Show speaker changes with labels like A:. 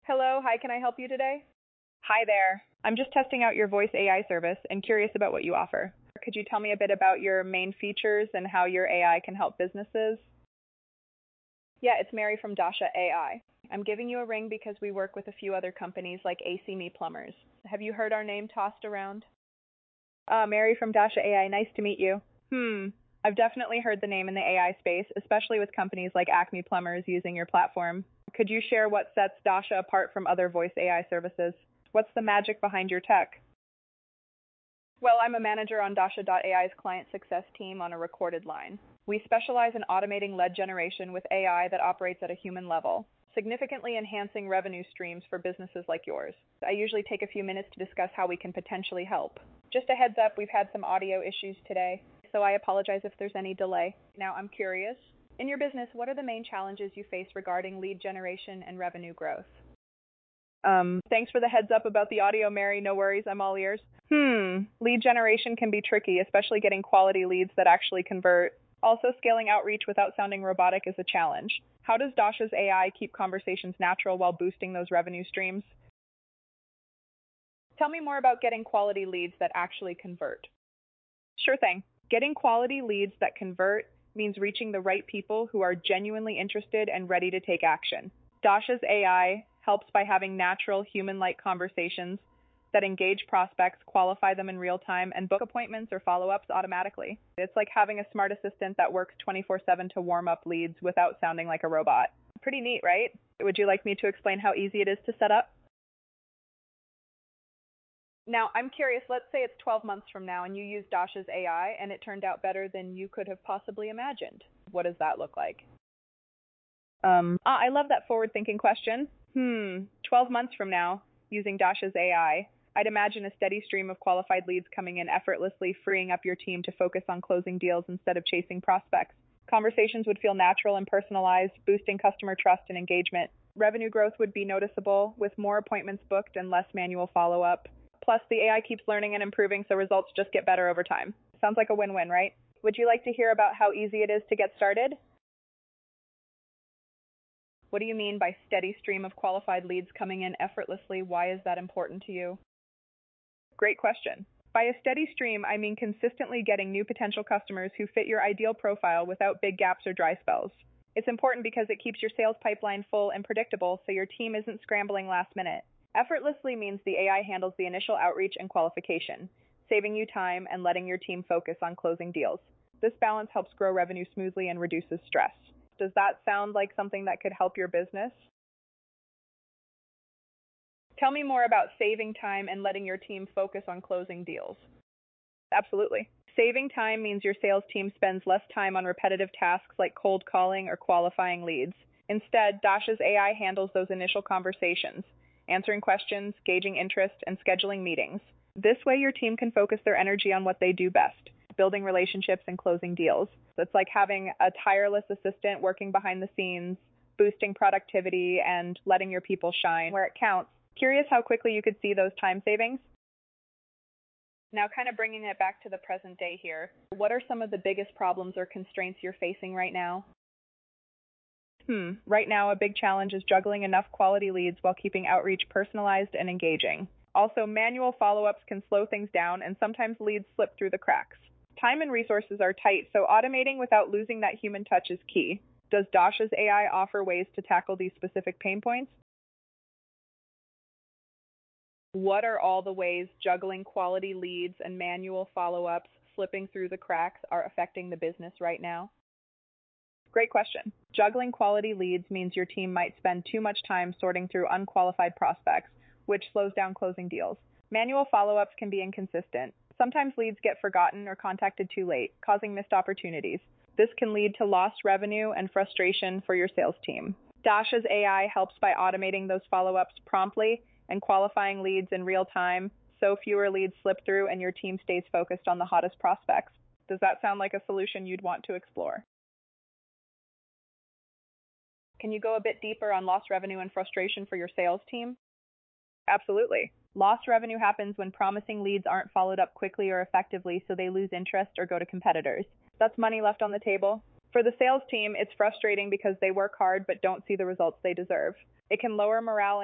A: Hello, hi, can I help you today? Hi there. I'm just testing out your voice AI service and curious about what you offer. Could you tell me a bit about your main features and how your AI can help businesses? Yeah, it's Mary from Dasha AI. I'm giving you a ring because we work with a few other companies like AC Me Plumbers. Have you heard our name tossed around? Mary from Dasha AI, nice to meet you. I've definitely heard the name in the AI space, especially with companies like Acme Plumbers using your platform. Could you share what sets Dasha apart from other voice AI services? What's the magic behind your tech? Well, I'm a manager on Dasha.ai's client success team on a recorded line. We specialize in automating lead generation with AI that operates at a human level, significantly enhancing revenue streams for businesses like yours. I usually take a few minutes to discuss how we can potentially help. Just a heads up, we've had some audio issues today, so I apologize if there's any delay. Now, I'm curious. In your business, what are the main challenges you face regarding lead generation and revenue growth? Thanks for the heads up about the audio, Mary. No worries, I'm all ears. Lead generation can be tricky, especially getting quality leads that actually convert. Also, scaling outreach without sounding robotic is a challenge. How does Dasha's AI keep conversations natural while boosting those revenue streams? Tell me more about getting quality leads that actually convert. Sure thing. Getting quality leads that convert means reaching the right people who are genuinely interested and ready to take action. Dasha's AI helps by having natural, human-like conversations that engage prospects, qualify them in real time, and book appointments or follow-ups automatically. It's like having a smart assistant that works 24/7 to warm up leads without sounding like a robot. Pretty neat, right? Would you like me to explain how easy it is to set up? Now, I'm curious, let's say it's 12 months from now and you use Dasha's AI and it turned out better than you could have possibly imagined. What does that look like? I love that forward-thinking question. 12 months from now, using Dasha's AI, I'd imagine a steady stream of qualified leads coming in effortlessly, freeing up your team to focus on closing deals instead of chasing prospects. Conversations would feel natural and personalized, boosting customer trust and engagement. Revenue growth would be noticeable, with more appointments booked and less manual follow-up. Plus, the AI keeps learning and improving, so results just get better over time. Sounds like a win-win, right? Would you like to hear about how easy it is to get started? What do you mean by steady stream of qualified leads coming in effortlessly? Why is that important to you? Great question. By a steady stream, I mean consistently getting new potential customers who fit your ideal profile without big gaps or dry spells. It's important because it keeps your sales pipeline full and predictable so your team isn't scrambling last minute. Effortlessly means the AI handles the initial outreach and qualification, saving you time and letting your team focus on closing deals. This balance helps grow revenue smoothly and reduces stress. Does that sound like something that could help your business? Tell me more about saving time and letting your team focus on closing deals. Absolutely. Saving time means your sales team spends less time on repetitive tasks like cold calling or qualifying leads. Instead, Dasha's AI handles those initial conversations, answering questions, gauging interest, and scheduling meetings. This way, your team can focus their energy on what they do best, building relationships and closing deals. It's like having a tireless assistant working behind the scenes, boosting productivity, and letting your people shine where it counts. Curious how quickly you could see those time savings? Now, kind of bringing it back to the present day here, what are some of the biggest problems or constraints you're facing right now? Right now, a big challenge is juggling enough quality leads while keeping outreach personalized and engaging. Also, manual follow-ups can slow things down, and sometimes leads slip through the cracks. Time and resources are tight, so automating without losing that human touch is key. Does Dasha's AI offer ways to tackle these specific pain points? What are all the ways juggling quality leads and manual follow-ups slipping through the cracks are affecting the business right now? Great question. Juggling quality leads means your team might spend too much time sorting through unqualified prospects, which slows down closing deals. Manual follow-ups can be inconsistent. Sometimes leads get forgotten or contacted too late, causing missed opportunities. This can lead to lost revenue and frustration for your sales team. Dasha's AI helps by automating those follow-ups promptly and qualifying leads in real time, so fewer leads slip through and your team stays focused on the hottest prospects. Does that sound like a solution you'd want to explore? Can you go a bit deeper on lost revenue and frustration for your sales team? Absolutely. Lost revenue happens when promising leads aren't followed up quickly or effectively, so they lose interest or go to competitors. That's money left on the table. For the sales team, it's frustrating because they work hard but don't see the results they deserve. It can lower morale